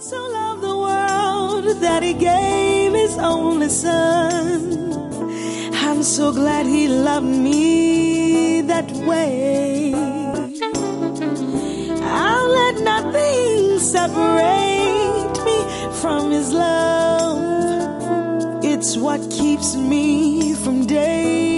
So loved the world that he gave his only son. I'm so glad he loved me that way. I'll let nothing separate me from his love. It's what keeps me from day